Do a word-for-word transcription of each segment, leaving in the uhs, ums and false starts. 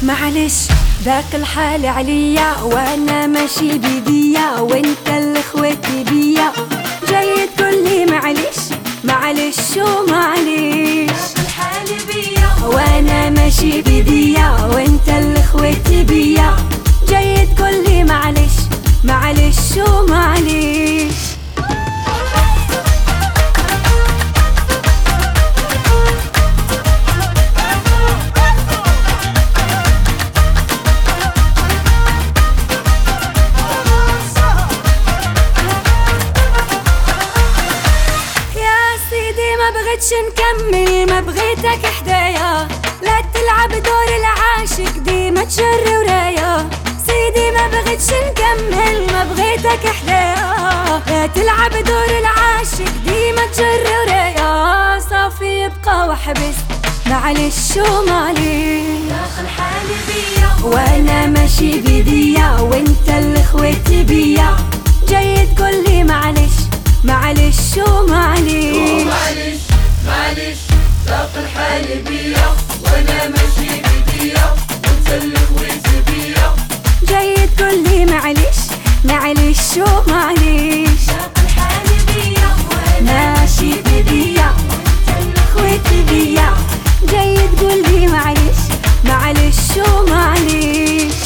معلش ذاك الحال عليا وانا ماشي بيديا وانت اللي خويتي بيا، جاي تقولي معلش معلش ومعلش. ذاك الحال بيا وانا ماشي بيديا وانت اللي خويتي بيا، جاي تقولي معلش معلش ومعلش. ما بغيتش نكمل ما بغيتك حدايا، لا تلعب دور العاشق ديما تجري ورايا. سيدي ما بغيتش نكمل ما بغيتك حدايا، لا تلعب دور العاشق ديما تجري ورايا. صافي يبقى وحبس معلش ومعليش. داخل حالي بيا وانا ماشي بيديا وانت اللي خويتي بيا، جاي تقولي معلش معلش ومعليش. معلش معلش داخل حالي بيا وانا ماشي بيديا وانت اللي خويتي بيا، جاي تقولي معلش معلش ومعليش. داخل حالي بيا وانا ماشي بيديا وانت اللي خويتي بيا، جاي تقولي معلش معلش ومعليش.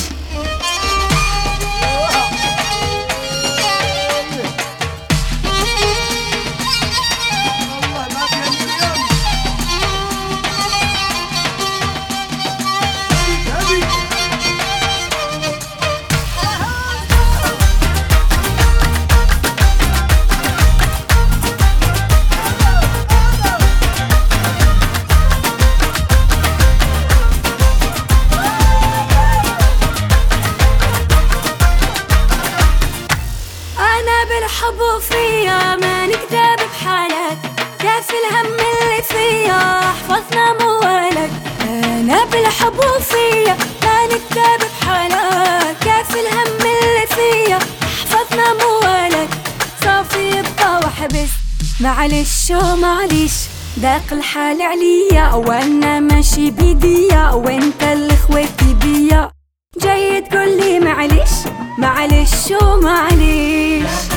بالحب فيا ما نكذب بحالك، كاف الهم اللي فيا حفظنا موالك. انا بالحب فيا ما نكذب بحالك، كاف الهم اللي فيا حفظنا موالك. صافي يبقى وحبس معلش ومعليش، ذاق الحال عليا وانا ماشي بيديا وانت اللي خويتي بيا، جاي تقولي معلش معلش ومعليش.